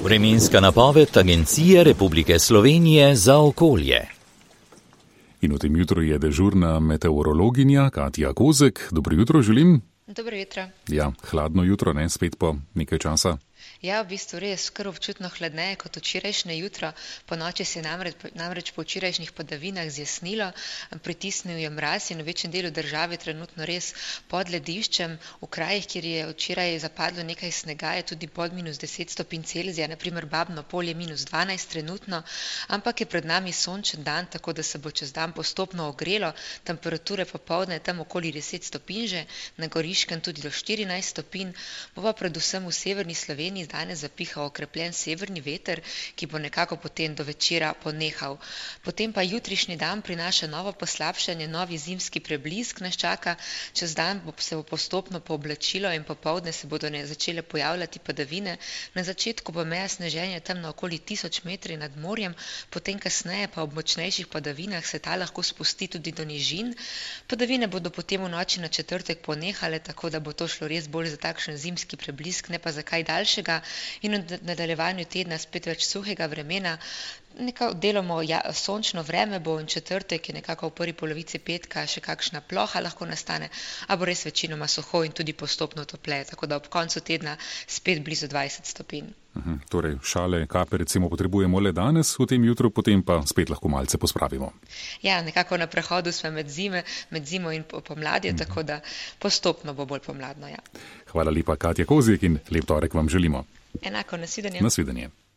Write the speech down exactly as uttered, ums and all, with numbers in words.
Vremenska napoved Agencije Republike Slovenije za okolje. In v tem jutru je dežurna meteorologinja Katja Kozek. Dobro jutro želim. Dobro jutro. Ja, hladno jutro, ne, spet po nekaj časa. Ja, v bistvu res kar občutno hladneje kot včerajšnje jutro. Po noči se je namreč, namreč po včerajšnjih padavinah zjasnilo, pritisnil je mraz in v večjem delu države trenutno res pod lediščem. V krajih, kjer je včeraj zapadlo nekaj snega, je tudi pod minus deset stopinj Celzija, naprimer Babno Polje minus dvanajst trenutno, ampak je pred nami sončen dan, tako da se bo čez dan postopno ogrelo. Temperature popoldne tam okoli deset stopinj že, na Goriškem tudi do štirinajst stopinj, bo pa predvsem v severni Sloveniji danes zapihal okrepljen severni veter, ki bo nekako potem do večera ponehal. Potem pa jutrišnji dan prinaša novo poslabšanje, novi zimski preblisk nas čaka. Čez dan bo se bo postopno pooblačilo in popoldne se bodo ne začele pojavljati padavine. Na začetku bo meja sneženja tam na okoli tisoč metri nad morjem, potem kasneje pa ob močnejših padavinah se ta lahko spusti tudi do nižin. Padavine bodo potem v noči na četrtek ponehale, tako da bo to šlo res bolj za takšen zimski preblisk, ne pa za kaj daljšega. In v nadaljevanju tedna spet več suhega vremena. Nekako deloma ja, sončno vreme bo in četrtek je nekako v prvi polovici petka še kakšna ploha lahko nastane, a bo res večinoma suho in tudi postopno topleje, tako da ob koncu tedna spet blizu dvajset stopinj. Uhum, torej šale, kape recimo potrebujemo le danes v tem jutru, potem pa spet lahko malce pospravimo. Ja, nekako na prehodu smo med, zime, med zimo in pomladjo, uhum. Tako da postopno bo bolj pomladno. Ja. Hvala lepa, Katja Kozek, in lep torek vam želimo. Enako, nasvidenje. Nasvidenje.